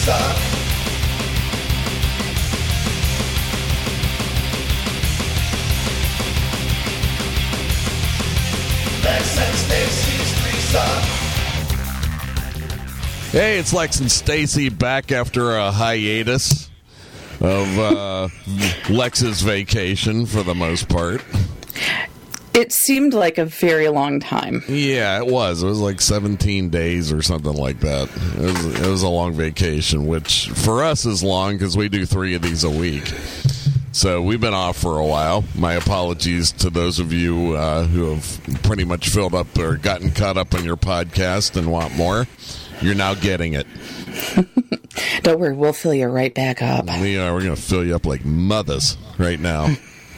Hey, it's Lex and Stacy back after a hiatus of Lex's vacation for the most part. It seemed like a very long time. Yeah, it was. It was like 17 days or something like that. It was a long vacation, which for us is long because we do 3 of these a week. So we've been off for a while. My apologies to those of you who have pretty much filled up or gotten caught up on your podcast and want more. You're now getting it. Don't worry, we'll fill you right back up. We are. We're going to fill you up like mothers right now.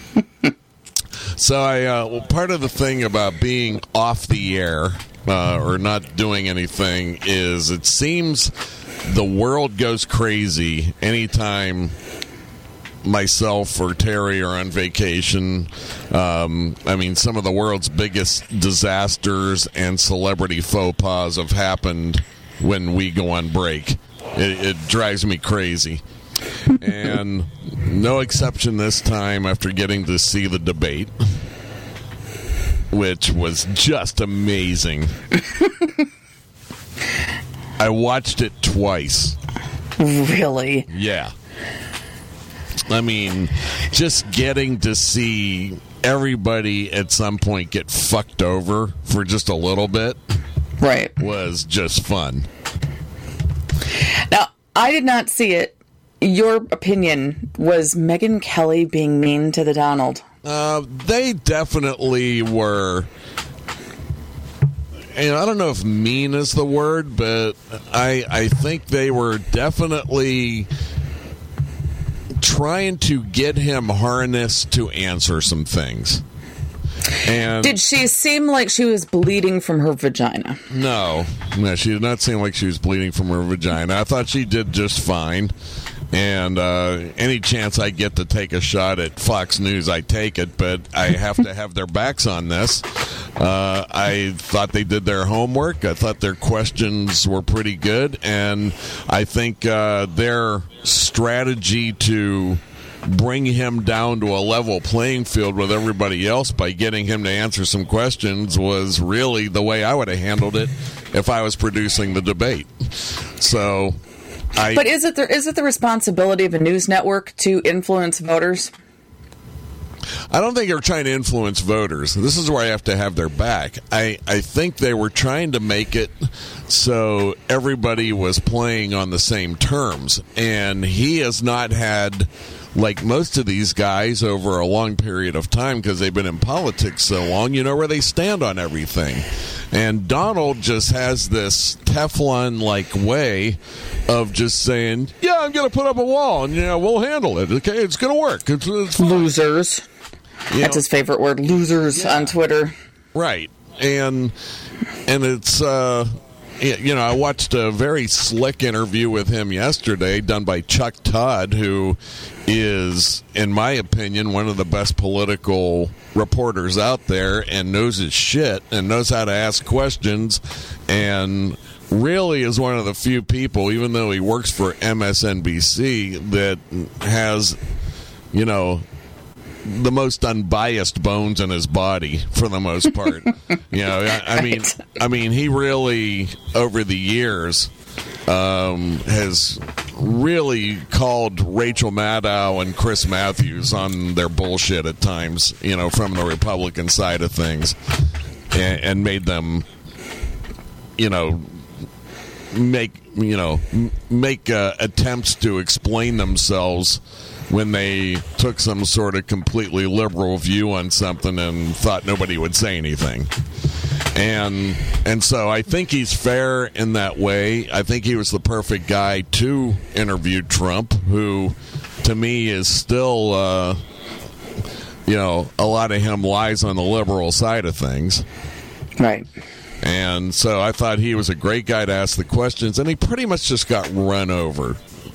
So part of the thing about being off the air or not doing anything is it seems the world goes crazy anytime myself or Terry are on vacation. I mean, some of the world's biggest disasters and celebrity faux pas have happened when we go on break. It drives me crazy. And no exception this time after getting to see the debate, which was just amazing. I watched it twice. Really? Yeah. I mean, just getting to see everybody at some point get fucked over for just a little bit. Right. Was just fun. Now, I did not see it. Your opinion, was Megyn Kelly being mean to the Donald? They definitely were. And I don't know if mean is the word, but I think they were definitely trying to get him harnessed to answer some things. And did she seem like she was bleeding from her vagina? No, she did not seem like she was bleeding from her vagina. I thought she did just fine. And any chance I get to take a shot at Fox News, I take it, but I have to have their backs on this. I thought they did their homework. I thought their questions were pretty good, and I think their strategy to bring him down to a level playing field with everybody else by getting him to answer some questions was really the way I would have handled it if I was producing the debate. So... But is it the responsibility of a news network to influence voters? I don't think they were trying to influence voters. This is where I have to have their back. I think they were trying to make it so everybody was playing on the same terms. And he has not had, like most of these guys over a long period of time, because they've been in politics so long, you know where they stand on everything. And Donald just has this Teflon-like way of just saying, yeah, I'm going to put up a wall, and we'll handle it. Okay, it's going to work. It's losers. That's his favorite word, losers, on Twitter. Right. And it's, I watched a very slick interview with him yesterday done by Chuck Todd, who is, in my opinion, one of the best political reporters out there and knows his shit and knows how to ask questions and really is one of the few people, even though he works for MSNBC, that has, the most unbiased bones in his body for the most part. I mean, he really over the years has really called Rachel Maddow and Chris Matthews on their bullshit at times, from the Republican side of things, and made them, make attempts to explain themselves when they took some sort of completely liberal view on something and thought nobody would say anything. And so I think he's fair in that way. I think he was the perfect guy to interview Trump, who, to me, is still, a lot of him lies on the liberal side of things. Right. And so I thought he was a great guy to ask the questions, and he pretty much just got run over.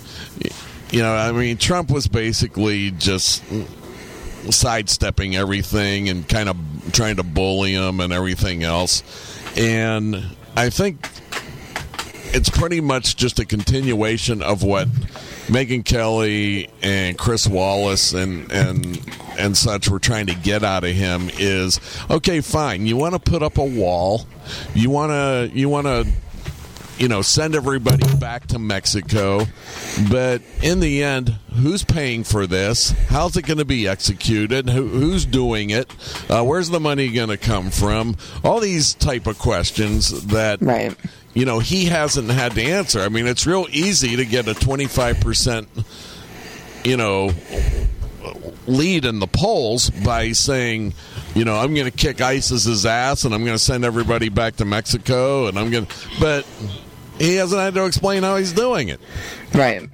Trump was basically just sidestepping everything and kind of trying to bully him and everything else. And I think it's pretty much just a continuation of what Megyn Kelly and Chris Wallace and such were trying to get out of him is, okay, fine, you want to put up a wall, you want to send everybody back to Mexico, but in the end, who's paying for this? How's it going to be executed? Who's doing it? Where's the money going to come from? All these type of questions that, right. He hasn't had to answer. I mean, it's real easy to get a 25%, lead in the polls by saying, I'm going to kick ISIS's ass and I'm going to send everybody back to Mexico and but he hasn't had to explain how he's doing it. Right.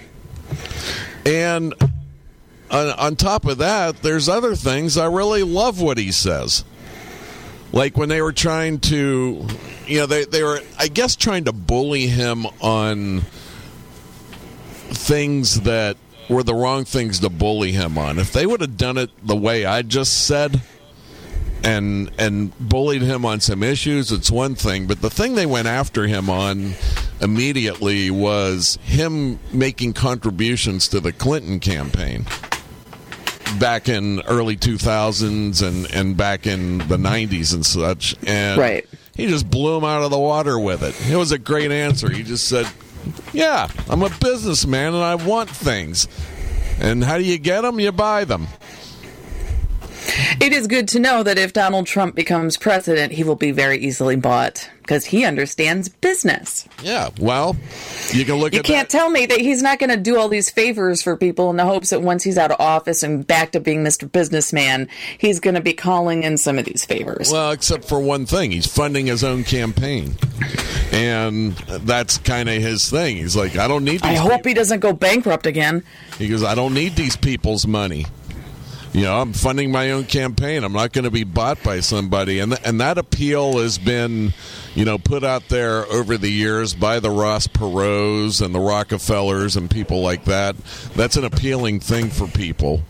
And on top of that, there's other things. I really love what he says. Like when they were trying to, they were, I guess, trying to bully him on things that were the wrong things to bully him on. If they would have done it the way I just said and bullied him on some issues, it's one thing. But the thing they went after him on immediately was him making contributions to the Clinton campaign back in early 2000s and back in the 90s and such. And right. He just blew him out of the water with it. It was a great answer. He just said, yeah, I'm a businessman and I want things. And how do you get them? You buy them. It is good to know that if Donald Trump becomes president, he will be very easily bought because he understands business. Yeah, well, you can look at that. You can't tell me that he's not going to do all these favors for people in the hopes that once he's out of office and back to being Mr. Businessman, he's going to be calling in some of these favors. Well, except for one thing. He's funding his own campaign. And that's kind of his thing. He's like, I don't need these I hope he doesn't go bankrupt again. He goes, I don't need these people's money. I'm funding my own campaign. I'm not going to be bought by somebody. And that appeal has been, put out there over the years by the Ross Perot's and the Rockefellers and people like that. That's an appealing thing for people.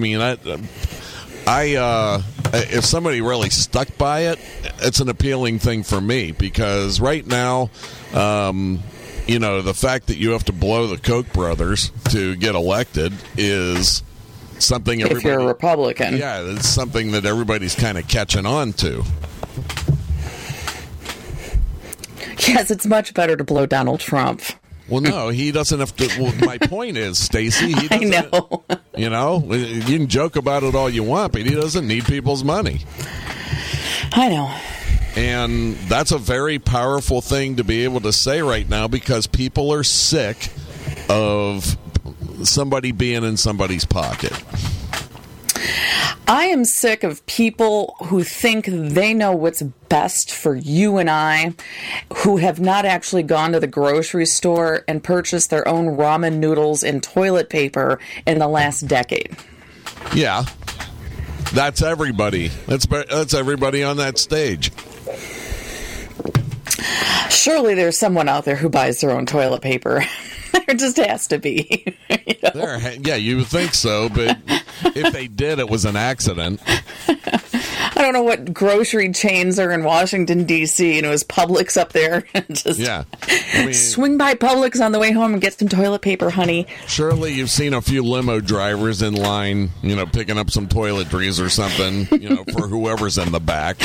If somebody really stuck by it, it's an appealing thing for me because right now, the fact that you have to blow the Koch brothers to get elected is something if you're a Republican. Yeah, it's something that everybody's kind of catching on to. Yes, it's much better to blow Donald Trump. Well, no, he doesn't have to. Well, my point is, Stacey, he doesn't. I know. You can joke about it all you want, but he doesn't need people's money. I know. And that's a very powerful thing to be able to say right now because people are sick of somebody being in somebody's pocket. I am sick of people who think they know what's best for you and I, who have not actually gone to the grocery store and purchased their own ramen noodles and toilet paper in the last decade. Yeah. That's everybody. That's everybody on that stage. Surely there's someone out there who buys their own toilet paper. There just has to be. Yeah, you would think so, but if they did, it was an accident. I don't know what grocery chains are in Washington, D.C., and it was Publix up there. Just swing by Publix on the way home and get some toilet paper, honey. Surely you've seen a few limo drivers in line, picking up some toiletries or something, for whoever's in the back.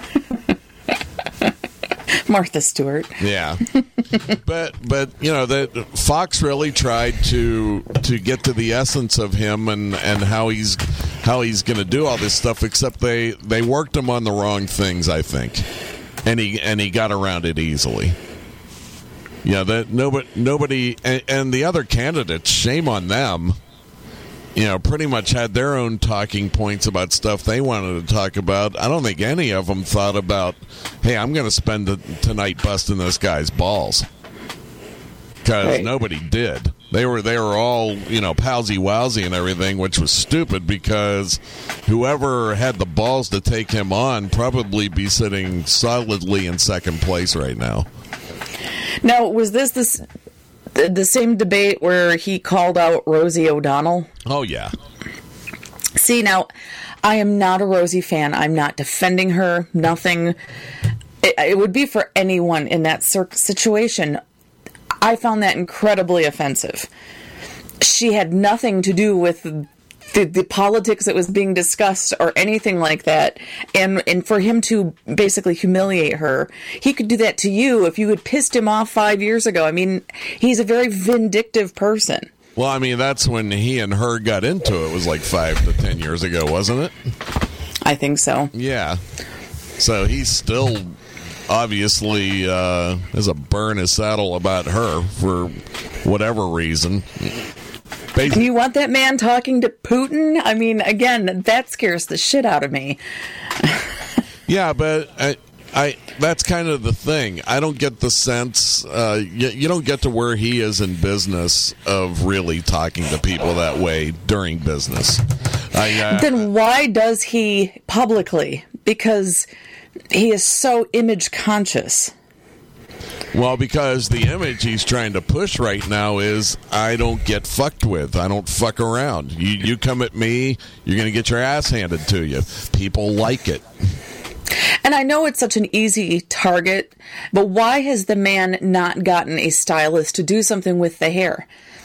Martha Stewart. Yeah. But that Fox really tried to get to the essence of him and how he's going to do all this stuff, except they worked him on the wrong things, I think. And he got around it easily. Yeah, that nobody and the other candidates, shame on them. Pretty much had their own talking points about stuff they wanted to talk about. I don't think any of them thought about, hey, I'm going to spend tonight busting this guy's balls. Because nobody did. They were all, palsy-wowsy and everything, which was stupid because whoever had the balls to take him on probably be sitting solidly in second place right now. Now, was this the same debate where he called out Rosie O'Donnell? Oh, yeah. See, now, I am not a Rosie fan. I'm not defending her. Nothing. It would be for anyone in that situation. I found that incredibly offensive. She had nothing to do with the politics that was being discussed or anything like that. And for him to basically humiliate her, he could do that to you if you had pissed him off 5 years ago. I mean, he's a very vindictive person. Well, I mean, that's when he and her got into it. It was like 5 to 10 years ago, wasn't it? I think so. Yeah. So he's still obviously has a burn his saddle about her for whatever reason. Do you want that man talking to Putin? I mean, again, that scares the shit out of me. Yeah, but I that's kind of the thing. I don't get the sense you don't get to where he is in business of really talking to people that way during business. Then why does he publicly? Because he is so image conscious. Well, because the image he's trying to push right now is, I don't get fucked with. I don't fuck around. You come at me, you're going to get your ass handed to you. People like it. And I know it's such an easy target, but why has the man not gotten a stylist to do something with the hair?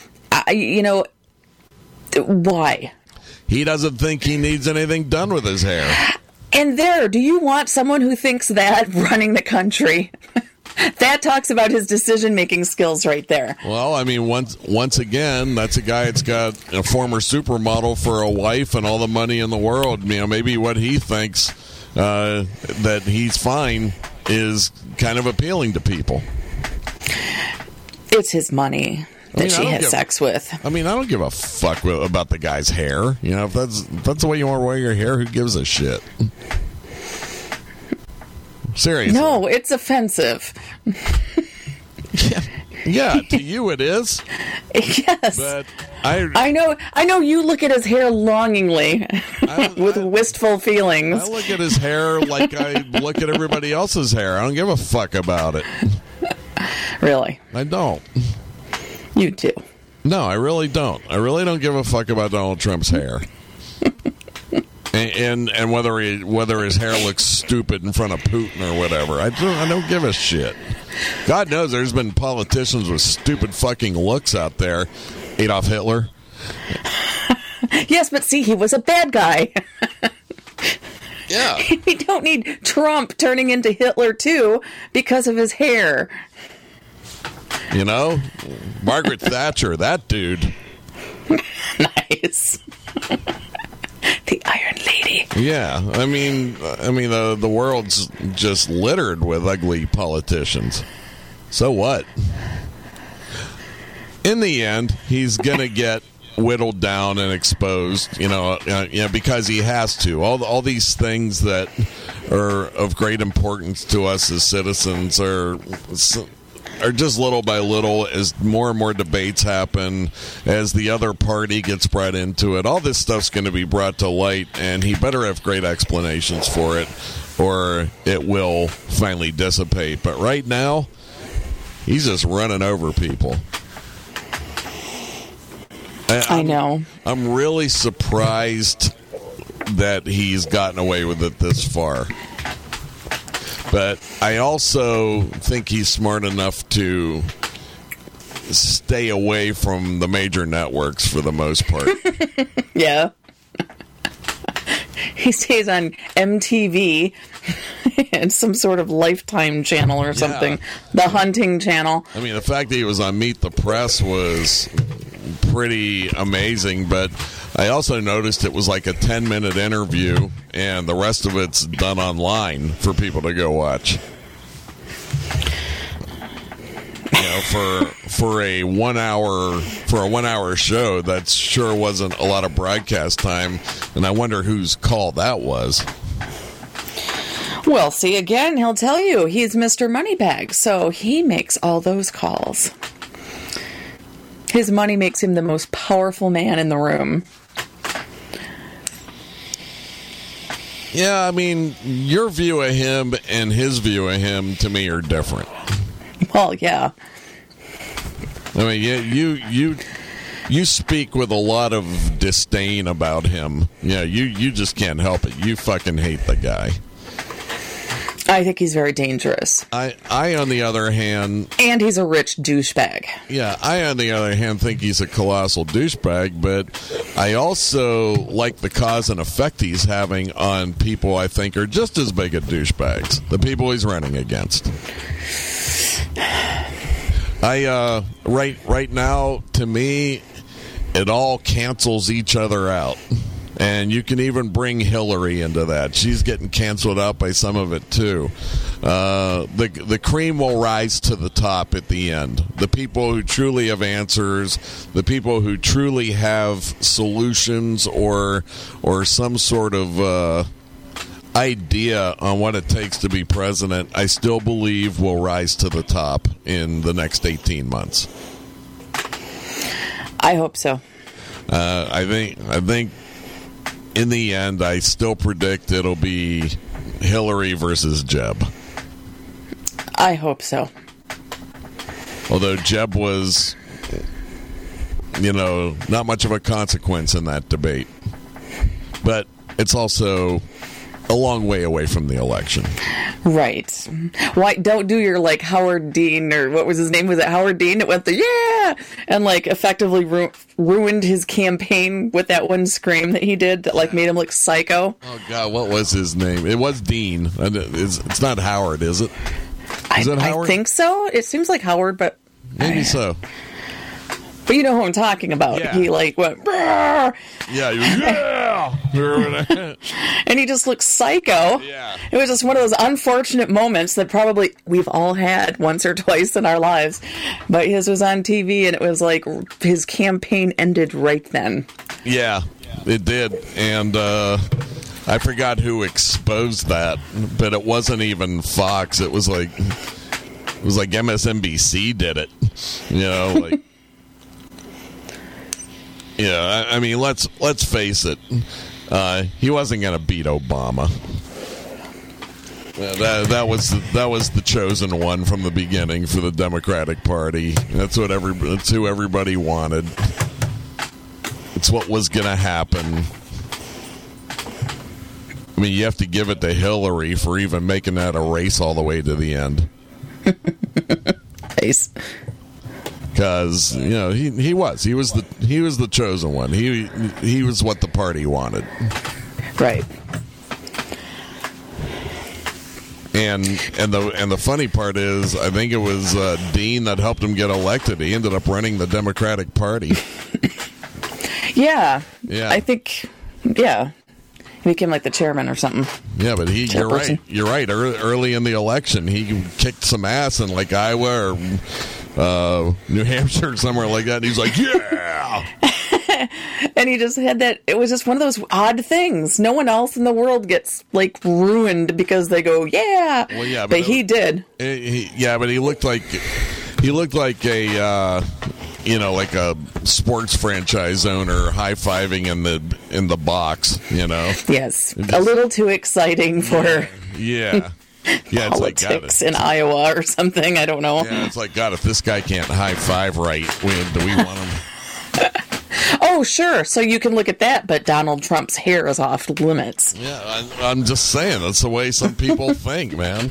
Why? He doesn't think he needs anything done with his hair. And do you want someone who thinks that running the country? That talks about his decision-making skills right there. Well, I mean, once again, that's a guy that's got a former supermodel for a wife and all the money in the world. You know, maybe what he thinks that he's fine is kind of appealing to people. It's his money that she has sex with. I mean, I don't give a fuck about the guy's hair. You know, if that's the way you want to wear your hair, who gives a shit? Seriously. No, it's offensive. Yeah, to you it is. Yes. But I know you look at his hair longingly with wistful feelings. I look at his hair like I look at everybody else's hair. I don't give a fuck about it. Really? I don't. You too. No, I really don't. I really don't give a fuck about Donald Trump's hair. And whether his hair looks stupid in front of Putin or whatever, I don't give a shit. God knows there's been politicians with stupid fucking looks out there. Adolf Hitler. Yes, but see, he was a bad guy. Yeah. We don't need Trump turning into Hitler too because of his hair. You know, Margaret Thatcher, that dude. Nice. The Iron Lady. Yeah, I mean, the world's just littered with ugly politicians. So what? In the end, he's gonna get whittled down and exposed. Because he has to. All these things that are of great importance to us as citizens are just little by little, as more and more debates happen, as the other party gets brought into it. All this stuff's going to be brought to light, and he better have great explanations for it, or it will finally dissipate. But right now, he's just running over people. I know. I'm really surprised that he's gotten away with it this far. But I also think he's smart enough to stay away from the major networks for the most part. Yeah. He stays on MTV and some sort of Lifetime channel or something. Yeah. The hunting channel. I mean, the fact that he was on Meet the Press was pretty amazing, but I also noticed it was like a 10-minute interview, and the rest of it's done online for people to go watch. You know, for a 1 hour show, that sure wasn't a lot of broadcast time, and I wonder whose call that was. Well, see, again, he'll tell you he's Mr. Moneybag, so he makes all those calls. His money makes him the most powerful man in the room. Yeah, I mean, your view of him and his view of him, to me, are different. Well, yeah. I mean, you speak with a lot of disdain about him. Yeah, you just can't help it. You fucking hate the guy. I think he's very dangerous. I, on the other hand... And he's a rich douchebag. Yeah, I, on the other hand, think he's a colossal douchebag, but I also like the cause and effect he's having on people I think are just as big a douchebags, the people he's running against. Right now, to me, it all cancels each other out. And you can even bring Hillary into that. She's getting canceled out by some of it, too. The cream will rise to the top at the end. The people who truly have answers, the people who truly have solutions or some sort of idea on what it takes to be president, I still believe will rise to the top in the next 18 months. I hope so. I think in the end, I still predict it'll be Hillary versus Jeb. I hope so. Although Jeb was, not much of a consequence in that debate. But it's also a long way away from the election. Right. Why don't do your Howard Dean, or what was his name? Was it Howard Dean? It went and effectively ruined his campaign with that one scream that he did that made him look psycho. Oh God, what was his name? It was Dean. It's not Howard, is it? Is it Howard? I think so. It seems like Howard, but maybe so. But you know who I'm talking about. Yeah. He went, "Brrr!" Yeah. And he just looked psycho. Yeah. It was just one of those unfortunate moments that probably we've all had once or twice in our lives. But his was on TV, and it was like his campaign ended right then. Yeah, it did. And I forgot who exposed that, but it wasn't even Fox. It was like MSNBC did it. Yeah, I mean, let's face it. He wasn't going to beat Obama. That was the chosen one from the beginning for the Democratic Party. That's who everybody wanted. It's what was going to happen. I mean, you have to give it to Hillary for even making that a race all the way to the end. Nice. Because he was the chosen one. He was what the party wanted. Right. And the funny part is, I think it was Dean that helped him get elected. He ended up running the Democratic Party. Yeah. Yeah. I think. Yeah. He became the chairman or something. Yeah, but you're right. You're right. Early in the election, he kicked some ass in Iowa or New Hampshire or somewhere like that. And he's like, yeah. And he just had that. It was just one of those odd things. No one else in the world gets ruined because they go, yeah. Well, yeah, but he did. But he looked like a like a sports franchise owner high-fiving in the box, Yes. A little too exciting for Yeah. Yeah, politics in Iowa or something. I don't know. Yeah, it's like, God, if this guy can't high-five right, do we want him? Oh, sure. So you can look at that, but Donald Trump's hair is off limits. Yeah, I'm just saying. That's the way some people think, man.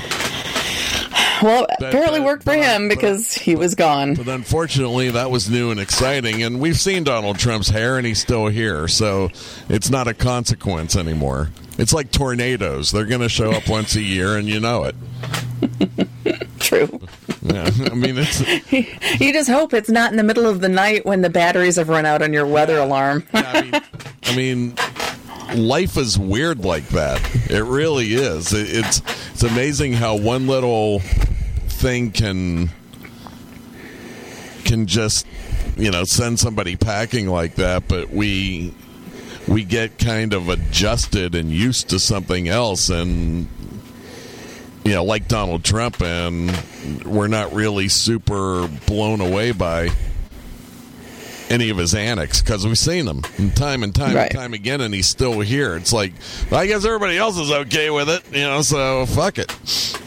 Well, apparently worked for him because he was gone. But unfortunately, that was new and exciting, and we've seen Donald Trump's hair, and he's still here, so it's not a consequence anymore. It's like tornadoes. They're going to show up once a year, and you know it. True. Yeah, I mean, you just hope it's not in the middle of the night when the batteries have run out on your weather alarm. I mean, life is weird like that. It really is. It's amazing how one little thing can just send somebody packing like that, but we get kind of adjusted and used to something else, and like Donald Trump, and we're not really super blown away by any of his antics because we've seen them time and time again, and he's still here. It's like, well, I guess everybody else is okay with it, so fuck it.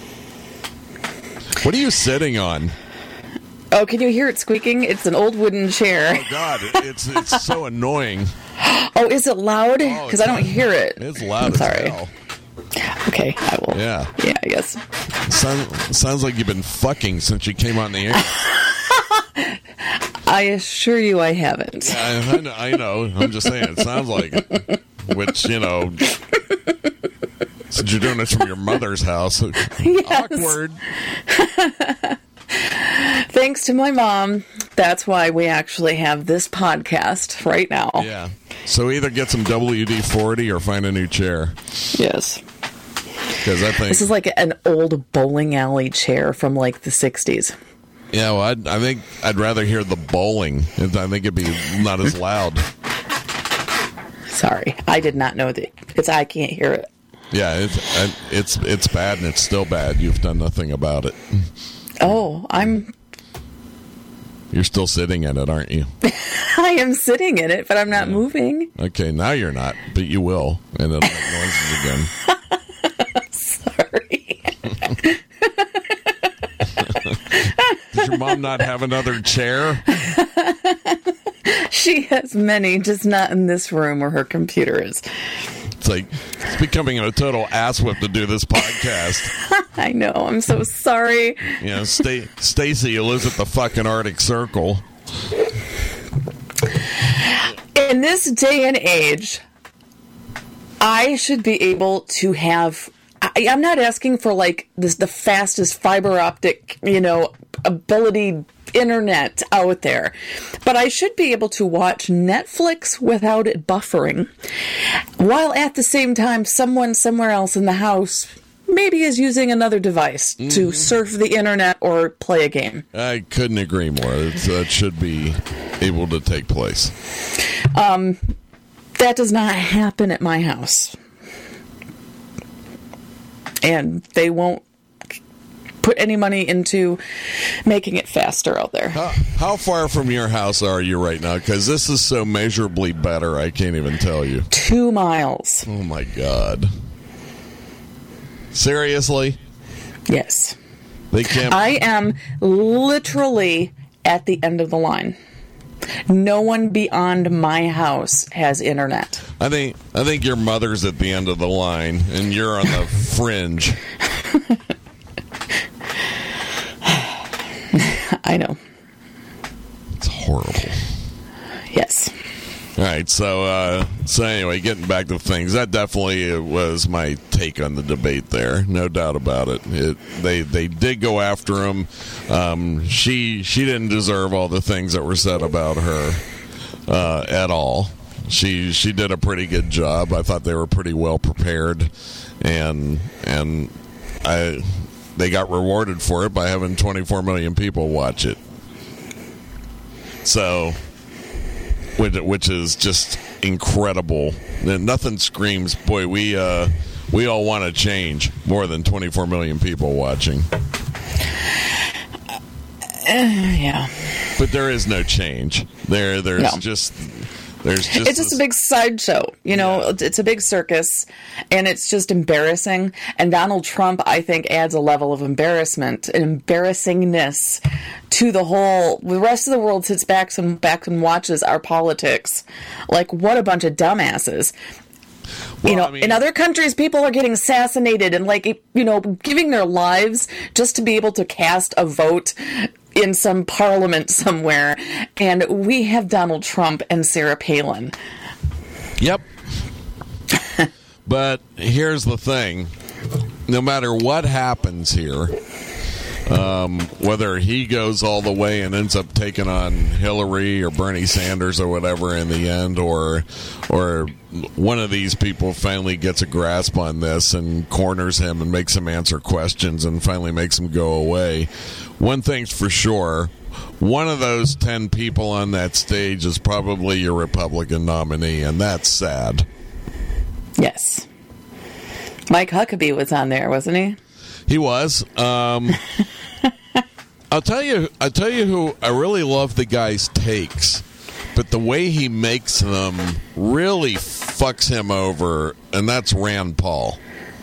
What are you sitting on? Oh, can you hear it squeaking? It's an old wooden chair. Oh, God, it's so annoying. Oh, is it loud? Because I don't hear it. It's loud as hell. Okay, I will. Yeah. Yeah, I guess. Sounds like you've been fucking since you came on the air. I assure you I haven't. I know. I'm just saying, it sounds like it. Which, since you're doing this from your mother's house. Yes. Awkward. Thanks to my mom, that's why we actually have this podcast right now. Yeah. So either get some WD-40 or find a new chair. Yes. Because I think... This is like an old bowling alley chair from like the 60s. Yeah, well, I think I'd rather hear the bowling. I think it'd be not as loud. Sorry, I did not know that. I can't hear it. Yeah, it's bad, and it's still bad. You've done nothing about it. Oh, You're still sitting in it, aren't you? I am sitting in it, but I'm not moving. Okay, now you're not, but you will, and it'll make noises again. Sorry. Does your mom not have another chair? She has many, just not in this room where her computer is. It's becoming a total asswhip to do this podcast. I know, I'm so sorry. Stacy, who lives at the fucking Arctic Circle. In this day and age, I should be able to have... I'm not asking for like the fastest fiber optic, ability internet out there, but I should be able to watch Netflix without it buffering, while at the same time someone somewhere else in the house maybe is using another device to surf the internet or play a game. I couldn't agree more. That should be able to take place. That does not happen at my house. And they won't put any money into making it faster out there. How far from your house are you right now? Because this is so measurably better, I can't even tell you. 2 miles. Oh, my God. Seriously? Yes. They can't... I am literally at the end of the line. No one beyond my house has internet. I think your mother's at the end of the line, and you're on the fringe. I know. It's horrible. Yes. All right, so anyway, getting back to things, that definitely was my take on the debate there, no doubt about it. They did go after him. She didn't deserve all the things that were said about her at all. She did a pretty good job. I thought they were pretty well prepared, and they got rewarded for it by having 24 million people watch it. So, which is just incredible. Nothing screams, boy, we all want to change, more than 24 million people watching. Yeah. But there is no change. There's No. just It's just a big sideshow, Yeah. It's a big circus, and it's just embarrassing. And Donald Trump, I think, adds a level of embarrassment and embarrassingness to the whole. The rest of the world sits back and watches our politics. Like, what a bunch of dumbasses. Well, In other countries, people are getting assassinated and, giving their lives just to be able to cast a vote in some parliament somewhere. And we have Donald Trump and Sarah Palin. Yep. But here's the thing. No matter what happens here, whether he goes all the way and ends up taking on Hillary or Bernie Sanders or whatever in the end, or one of these people finally gets a grasp on this and corners him and makes him answer questions and finally makes him go away, one thing's for sure, one of those 10 people on that stage is probably your Republican nominee, and that's sad. Yes. Mike Huckabee was on there, wasn't he? He was. I'll tell you who I really love the guy's takes, but the way he makes them really fucks him over, and that's Rand Paul.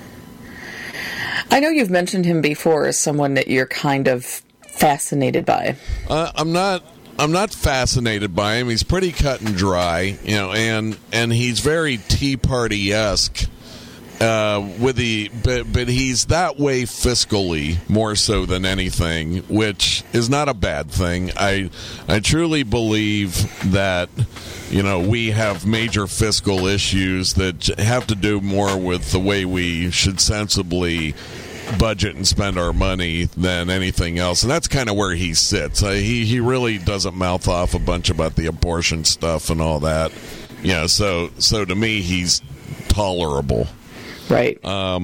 I know you've mentioned him before as someone that you're kind of fascinated by. I'm not fascinated by him. He's pretty cut and dry, and he's very Tea Party-esque. but he's that way fiscally more so than anything, which is not a bad thing. I truly believe that we have major fiscal issues that have to do more with the way we should sensibly budget and spend our money than anything else, and that's kind of where he sits. He really doesn't mouth off a bunch about the abortion stuff and all that. So to me, he's tolerable. Right.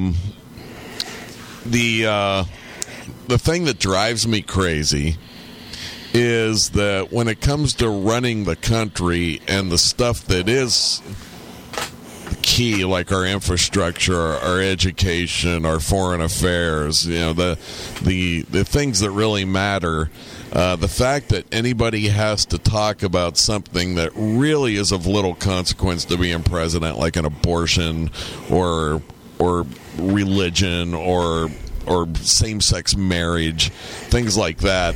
The thing that drives me crazy is that when it comes to running the country and the stuff that is key, like our infrastructure, our education, our foreign affairs, the things that really matter, the fact that anybody has to talk about something that really is of little consequence to being president, like an abortion or religion or same-sex marriage, things like that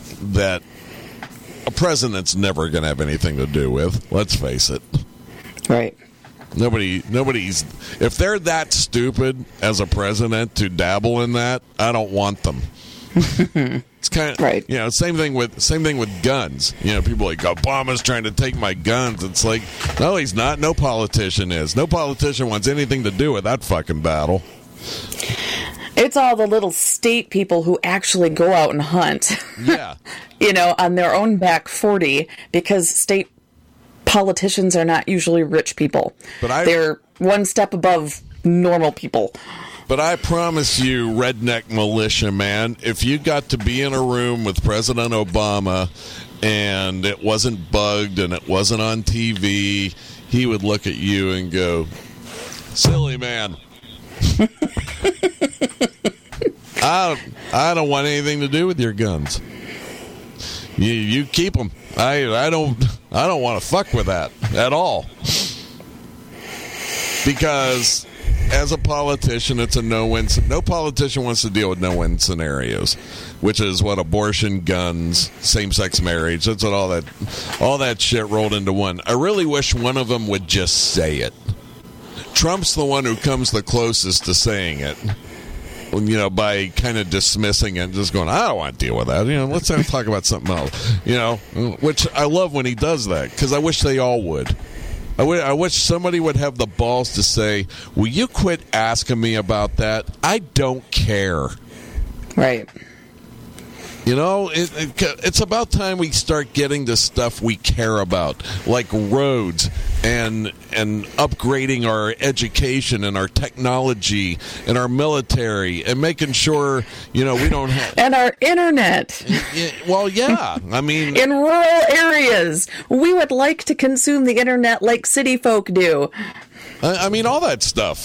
a president's never going to have anything to do with. Let's face it. Right. Nobody's. If they're that stupid as a president to dabble in that, I don't want them. It's kind of right. Same thing with guns. People like Obama's trying to take my guns. It's like, no, he's not. No politician is. No politician wants anything to do with that fucking battle. It's all the little state people who actually go out and hunt. Yeah. On their own back 40, because state politicians are not usually rich people. They're one step above normal people. But I promise you, redneck militia, man, if you got to be in a room with President Obama and it wasn't bugged and it wasn't on TV, he would look at you and go, silly man. I don't want anything to do with your guns. You keep them. I don't want to fuck with that at all. Because as a politician, it's a no-win. No politician wants to deal with no-win scenarios, which is what abortion, guns, same-sex marriage. That's what all that shit rolled into one. I really wish one of them would just say it. Trump's the one who comes the closest to saying it. By kind of dismissing it and just going, I don't want to deal with that. Let's talk about something else. Which I love when he does that, because I wish they all would. I wish somebody would have the balls to say, will you quit asking me about that? I don't care. Right. It's about time we start getting the stuff we care about, like roads and upgrading our education and our technology and our military and making sure, we don't have... And our internet. Well, yeah. I mean... In rural areas, we would like to consume the internet like city folk do. I mean, all that stuff,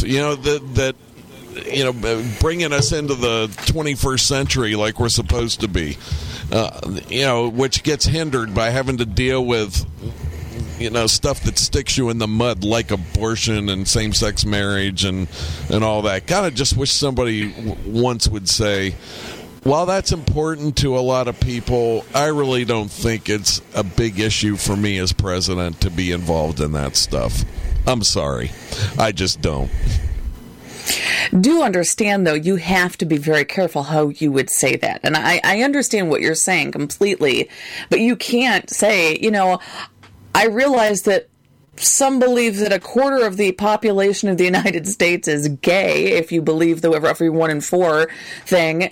bringing us into the 21st century like we're supposed to be, which gets hindered by having to deal with, stuff that sticks you in the mud, like abortion and same-sex marriage and all that. God, I just wish somebody once would say, while that's important to a lot of people, I really don't think it's a big issue for me as president to be involved in that stuff. I'm sorry. I just don't. Do understand, though, you have to be very careful how you would say that. And I understand what you're saying completely, but you can't say, I realize that some believe that a quarter of the population of the United States is gay, if you believe the every 1 in 4 thing,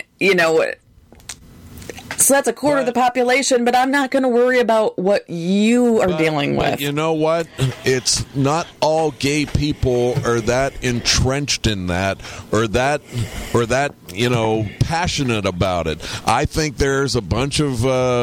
So that's a quarter of the population, but I'm not going to worry about what you are dealing with. You know what? It's not all gay people are that entrenched in that or that passionate about it. I think there's a bunch of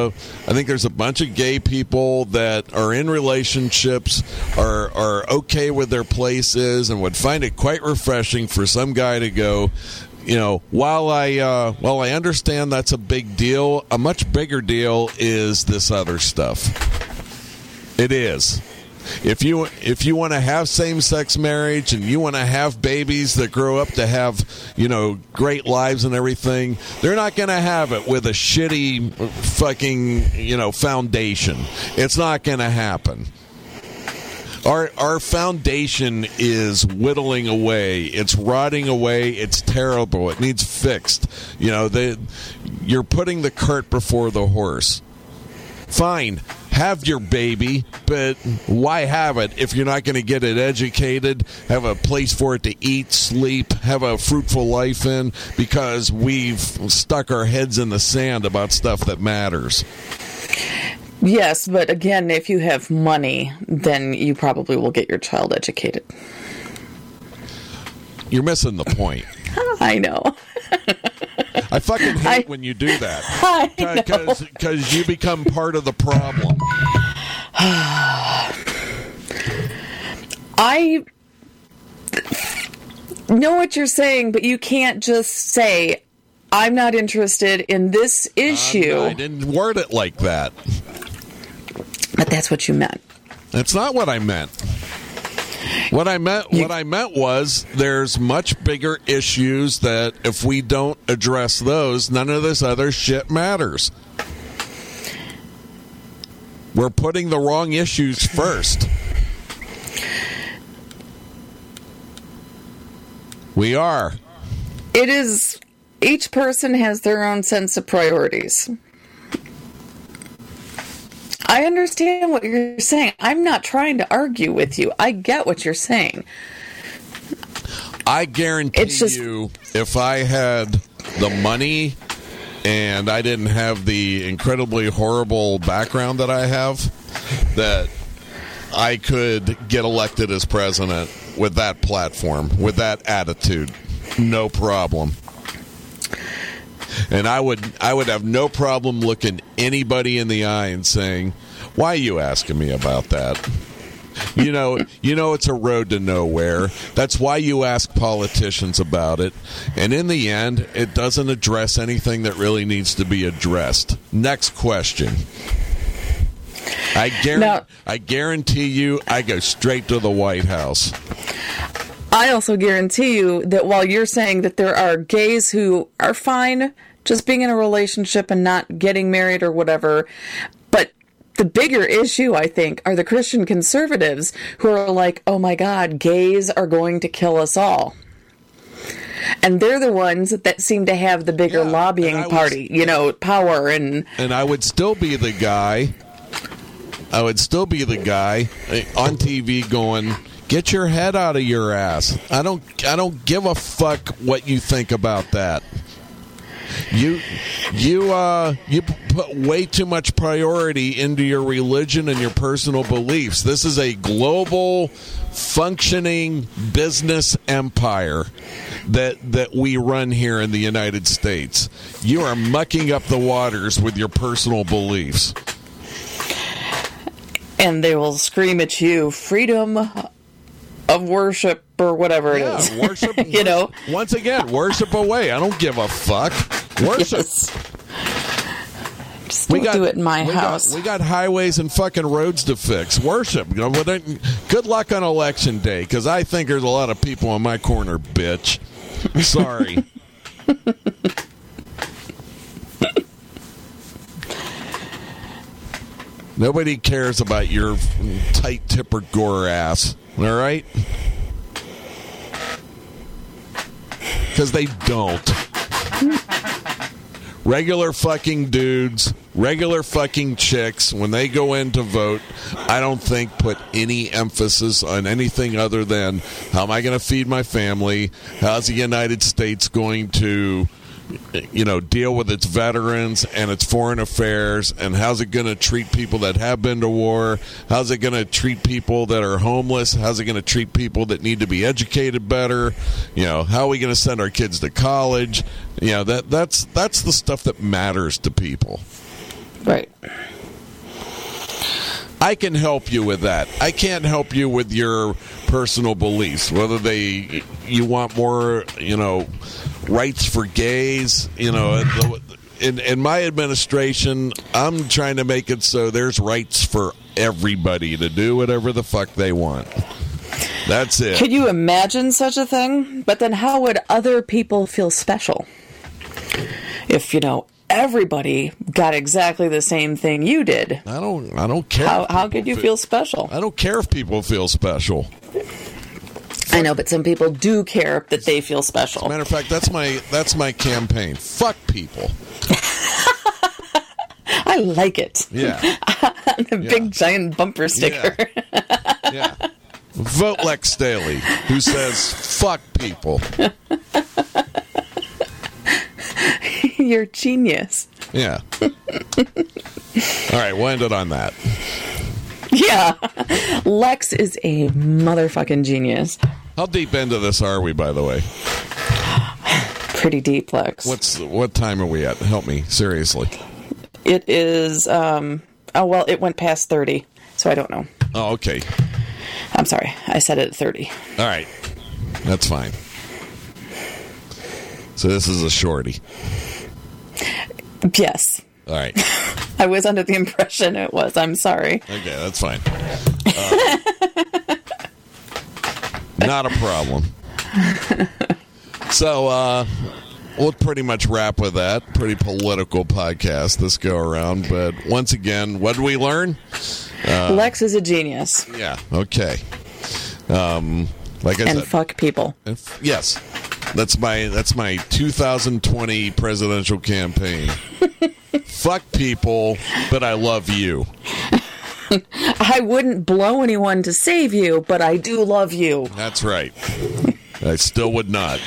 gay people that are in relationships, are okay with their places, and would find it quite refreshing for some guy to go, while I understand that's a big deal, a much bigger deal is this other stuff. It is. If you want to have same-sex marriage and you want to have babies that grow up to have, great lives and everything, they're not going to have it with a shitty fucking, foundation. It's not going to happen. Our foundation is whittling away. It's rotting away. It's terrible. It needs fixed. You're putting the cart before the horse. Fine, have your baby, but why have it if you're not going to get it educated, have a place for it to eat, sleep, have a fruitful life in, because we've stuck our heads in the sand about stuff that matters. Yes, but again, if you have money, then you probably will get your child educated. You're missing the point. I know. I fucking hate when you do that. Because you become part of the problem. I know what you're saying, but you can't just say, I'm not interested in this issue. I didn't word it like that. But that's what you meant. That's not what I meant. What I meant was there's much bigger issues that if we don't address those, none of this other shit matters. We're putting the wrong issues first. We are. It is, each person has their own sense of priorities. I understand what you're saying. I'm not trying to argue with you. I get what you're saying. I guarantee you, if I had the money and I didn't have the incredibly horrible background that I have, that I could get elected as president with that platform, with that attitude. No problem. And I would have no problem looking anybody in the eye and saying, "Why are you asking me about that? You know it's a road to nowhere. That's why you ask politicians about it. And in the end, it doesn't address anything that really needs to be addressed." Next question. I guarantee you I go straight to the White House. I also guarantee you that while you're saying that there are gays who are fine just being in a relationship and not getting married or whatever, but the bigger issue, I think, are the Christian conservatives who are like, oh my God, gays are going to kill us all. And they're the ones that seem to have the bigger lobbying party, power. And I would still be the guy. I would still be the guy on TV going, "Get your head out of your ass. I don't give a fuck what you think about that. You put way too much priority into your religion and your personal beliefs. This is a global functioning business empire that we run here in the United States. You are mucking up the waters with your personal beliefs." And they will scream at you, freedom of worship or whatever it is. Worship, once again, worship away. I don't give a fuck. Worship. Yes. Just don't do it in my house. We got highways and fucking roads to fix. Worship. Good luck on election day, because I think there's a lot of people on my corner, bitch. Sorry. Nobody cares about your tight tipper gore ass. All right? Because they don't. Regular fucking dudes, regular fucking chicks, when they go in to vote, I don't think put any emphasis on anything other than, how am I going to feed my family? How's the United States going to, deal with its veterans and its foreign affairs, and how's it going to treat people that have been to war? How's it going to treat people that are homeless? How's it going to treat people that need to be educated better? How are we going to send our kids to college? That's the stuff that matters to people. Right. I can help you with that. I can't help you with your personal beliefs, whether you want more, rights for gays. In my administration, I'm trying to make it so there's rights for everybody to do whatever the fuck they want. That's it. Could you imagine such a thing? But then how would other people feel special if, everybody got exactly the same thing you did. I don't care. How could you feel special? I don't care if people feel special. I know, but some people do care that they feel special. Matter of fact, that's my campaign. Fuck people. I like it. Yeah. The big giant bumper sticker. Yeah. Vote Lex Staley, who says fuck people. You're a genius. Yeah. All right, we'll end it on that. Yeah. Lex is a motherfucking genius. How deep into this are we, by the way? Pretty deep, Lex. What time are we at? Help me, seriously. It is, it went past 30, so I don't know. Oh, okay. I'm sorry. I said it at 30. All right. That's fine. So this is a shorty. Yes. All right. I was under the impression it was. I'm sorry. Okay, that's fine. Not a problem. So, we'll pretty much wrap with that. Pretty political podcast this go around. But once again, what did we learn? Lex is a genius. Yeah, okay. Like I said. And fuck people. Yes. That's my 2020 presidential campaign. Fuck people, but I love you. I wouldn't blow anyone to save you, but I do love you. That's right. I still would not.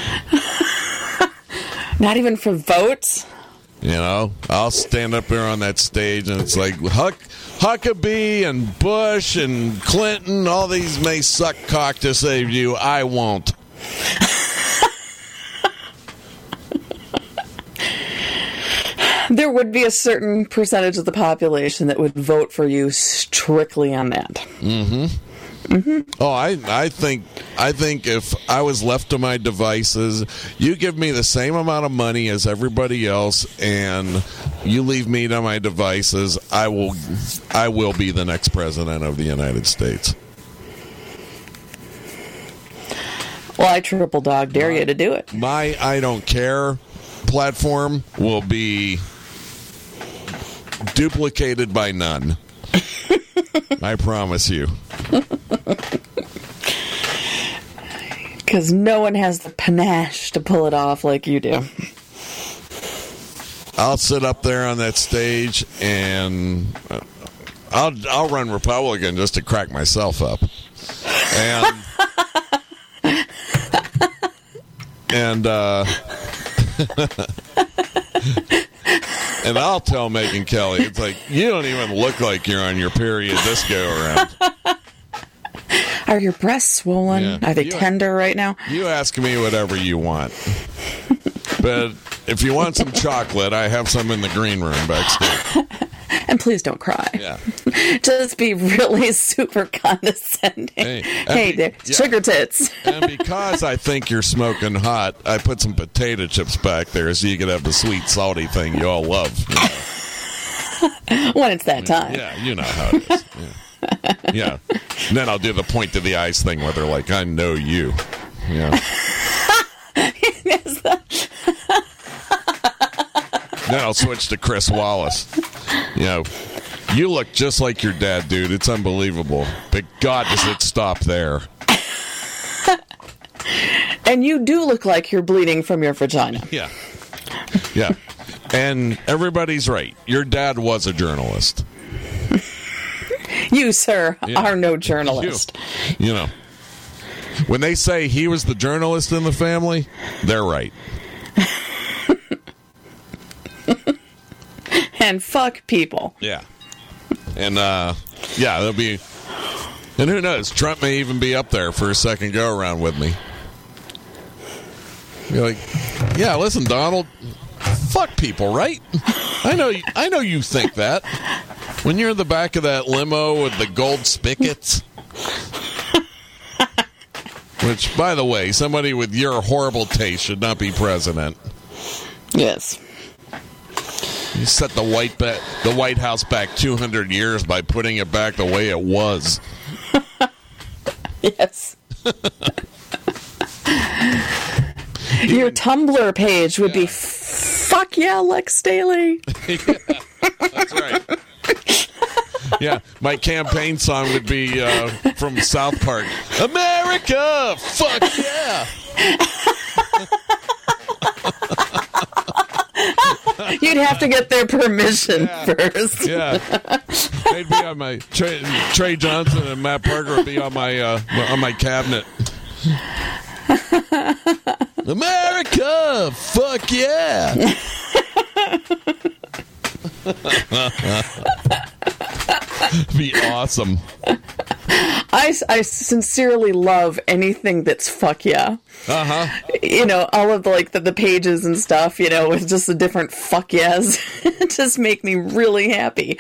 Not even for votes? You know, I'll stand up there on that stage and it's like Huckabee and Bush and Clinton, all these may suck cock to save you. I won't. There would be a certain percentage of the population that would vote for you strictly on that. Mm-hmm. Mm-hmm. Oh, I think if I was left to my devices, you give me the same amount of money as everybody else, and you leave me to my devices, I will be the next president of the United States. Well, I triple dog dare you to do it. My I don't care platform will be duplicated by none. I promise you. Because no one has the panache to pull it off like you do. I'll sit up there on that stage and I'll run Republican just to crack myself up. And and I'll tell Megyn Kelly, it's like, you don't even look like you're on your period this go around. Are your breasts swollen? Yeah. Are they tender right now? You ask me whatever you want. But if you want some chocolate, I have some in the green room backstage. And please don't cry. Yeah. Just be really super condescending. Hey there, yeah. Sugar tits. And because I think you're smoking hot, I put some potato chips back there so you can have the sweet, salty thing you all love. You know. When it's that time. Yeah, you know how it is. Yeah. And then I'll do the point to the eyes thing where they're like, I know you. Yeah. Then I'll switch to Chris Wallace. You know, you look just like your dad, dude. It's unbelievable. But God, does it stop there. And you do look like you're bleeding from your vagina. Yeah. Yeah. And everybody's right. Your dad was a journalist. You, sir, are no journalist. You know, when they say he was the journalist in the family, they're right. And fuck people. Yeah. And, there'll be... And who knows, Trump may even be up there for a second go-around with me. You're like, yeah, listen, Donald, fuck people, right? I know you think that. When you're in the back of that limo with the gold spigots. Which, by the way, somebody with your horrible taste should not be president. Yes. You set the White House back 200 years by putting it back the way it was. Yes. Your Tumblr page would be fuck Fuck yeah, Lex Staley. That's right. Yeah, my campaign song would be from South Park. America, fuck yeah. You'd have to get their permission first. Yeah, they'd be on my Trey Johnson and Matt Parker would be on my cabinet. America, fuck yeah. Be awesome. I sincerely love anything that's fuck yeah. You know, all of the pages and stuff, you know, with just the different fuck yes. Just make me really happy.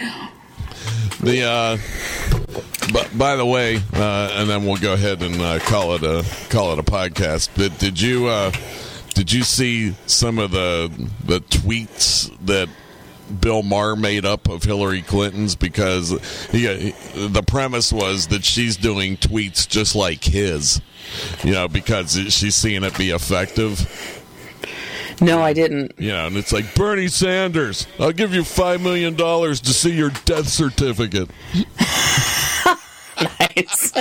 But by the way, and then we'll go ahead and call it a podcast. But did you see some of the tweets that Bill Maher made up of Hillary Clinton's? Because the premise was that she's doing tweets just like his, you know, because she's seeing it be effective. No, I didn't. You know, and it's like, Bernie Sanders, I'll give you $5 million to see your death certificate. Nice.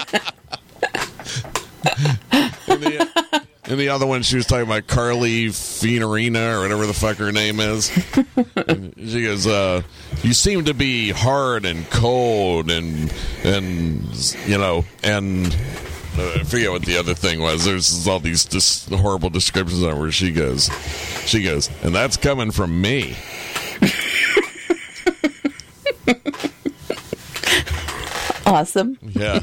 And the other one, she was talking about Carly Fiorina or whatever the fuck her name is. And she goes, you seem to be hard and cold and you know, and I forget what the other thing was. There's all these horrible descriptions on where she goes, and that's coming from me. Awesome. Yeah.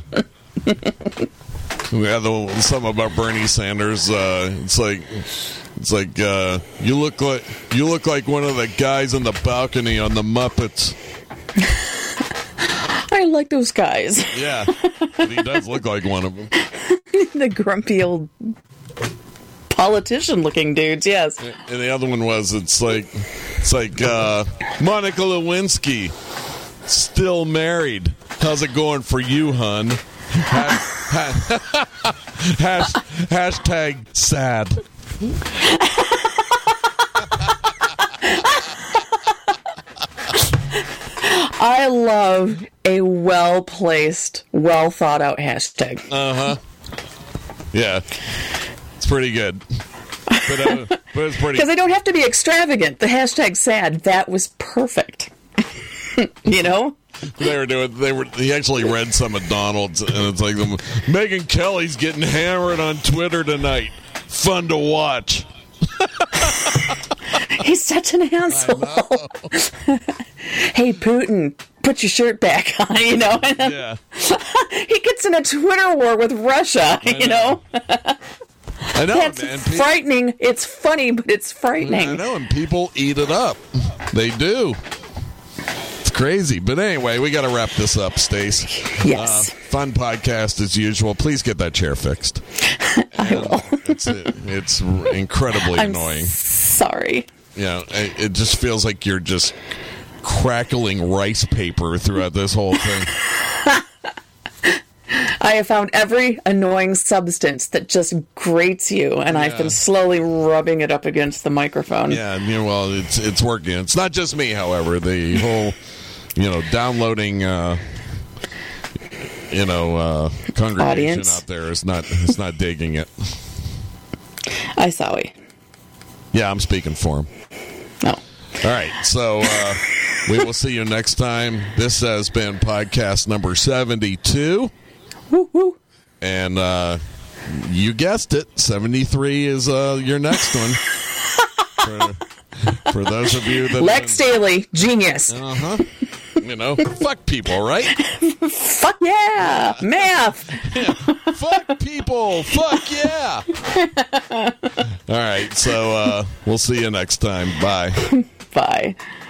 We had something about Bernie Sanders. It's like you look like one of the guys on the balcony on the Muppets. I like those guys. Yeah, but he does look like one of them. The grumpy old politician-looking dudes. Yes. And the other one was it's like Monica Lewinsky, still married. How's it going for you, hun? Hashtag sad. I love a well-placed, well-thought-out hashtag. Yeah. It's pretty good. But it's pretty... Because they don't have to be extravagant. The hashtag sad, that was perfect. You know? He actually read some of Donald's, and it's like, Megyn Kelly's getting hammered on Twitter tonight. Fun to watch. He's such an asshole. Hey, Putin, put your shirt back on, you know? Yeah. He gets in a Twitter war with Russia, you know? I know, That's man. frightening. It's funny, but it's frightening. I know, and people eat it up. They do. It's crazy. But anyway, we got to wrap this up, Stace. Yes. Fun podcast as usual. Please get that chair fixed. I will. It's incredibly annoying. Sorry. You know, it just feels like you're just crackling rice paper throughout this whole thing. I have found every annoying substance that just grates you, and I've been slowly rubbing it up against the microphone. Yeah, well, it's working. It's not just me, however. The whole, downloading, congregation audience out there is not digging it. I sorry. Yeah, I'm speaking for him. No. All right, so we will see you next time. This has been podcast number 72. Woo woo. And you guessed it, 73 is your next one. For those of you that... Lex Staley, genius. Fuck people, right? Fuck yeah. Math. Yeah. Fuck people. Fuck yeah. All right, so we'll see you next time. Bye. Bye.